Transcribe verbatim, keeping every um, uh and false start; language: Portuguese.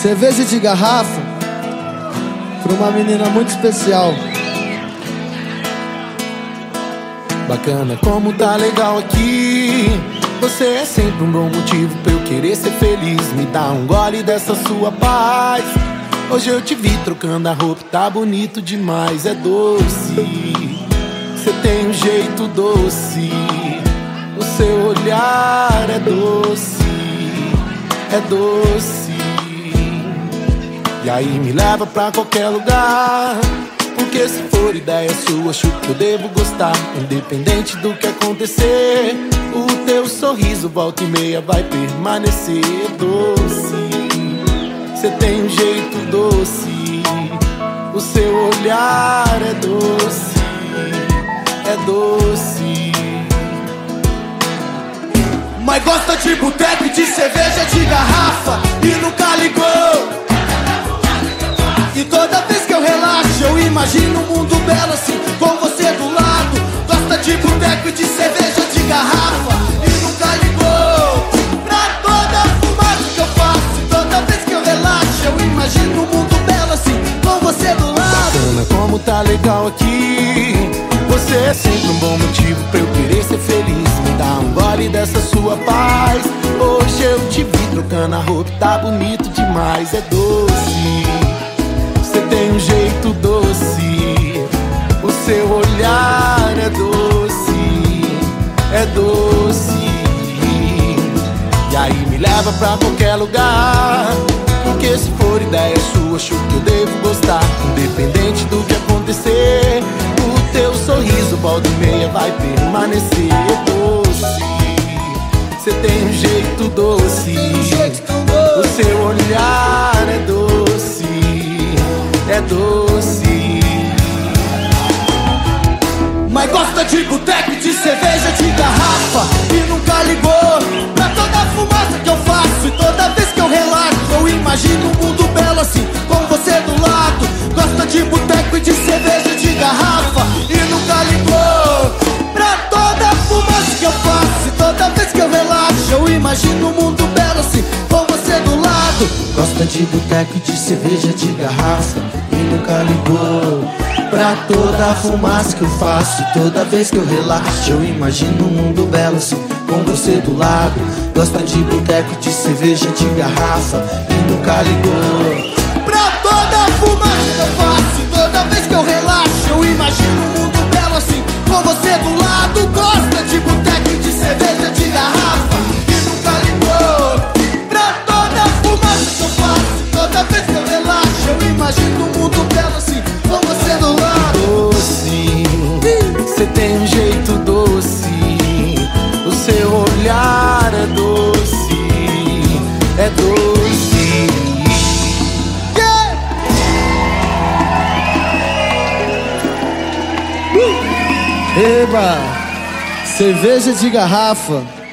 Cerveja de garrafa pra uma menina muito especial. Bacana como tá legal aqui. Você é sempre um bom motivo pra eu querer ser feliz. Me dá um gole dessa sua paz. Hoje eu te vi trocando a roupa, tá bonito demais. É doce, você tem um jeito doce. O seu olhar é doce, é doce. E aí me leva pra qualquer lugar, porque se for ideia sua, acho que eu devo gostar. Independente do que acontecer, o teu sorriso volta e meia vai permanecer doce. Você tem um jeito doce, o seu olhar é doce, é doce. Mas gosta de boteco e de cerveja de garrafa e nunca ligou. E toda vez que eu relaxo, eu imagino um mundo belo assim, com você do lado. Gosta de boteco e de cerveja de garrafa e nunca ligou pra toda a fumaça que eu faço. E toda vez que eu relaxo, eu imagino um mundo belo assim, com você do lado. Bacana como tá legal aqui. Você é sempre um bom motivo pra eu querer ser feliz. Me dá um gole dessa sua paz. Hoje eu te vi trocando a roupa, tá bonito demais. É doce, você tem um jeito doce. O seu olhar é doce, é doce. E aí me leva pra qualquer lugar, porque se for ideia sua, acho que eu devo gostar. Independente do que acontecer, o teu sorriso volta e meia vai permanecer doce. Você tem um jeito doce, o seu olhar é doce, é doce. Mas gosta de boteco e de cerveja de garrafa e nunca ligou pra toda a fumaça que eu faço. E toda vez que eu relaxo, eu imagino um mundo belo assim, com você do lado. Gosta de boteco e de cerveja de garrafa e nunca ligou pra toda a fumaça que eu faço. E toda vez que eu relaxo, eu imagino um mundo belo assim, com você do lado. Gosta de boteco e de cerveja de garrafa e nunca ligou pra toda a fumaça que eu faço. E toda vez que eu relaxo, eu imagino um mundo belo assim, com você do lado. Gosta de boteco e de cerveja de garrafa e nunca ligou pra toda a fumaça que eu faço. E toda vez que eu relaxo, eu imagino um mundo belo assim, com você do lado. Gosta de boteco e de cerveja de garrafa e nunca ligou pra toda a fumaça que eu faço. E toda vez que eu relaxo, eu imagino um mundo belo assim, com você do lado. Doce, você tem um jeito doce. O seu olhar é doce, é doce. Yeah! Uh! Eba! Cerveja de garrafa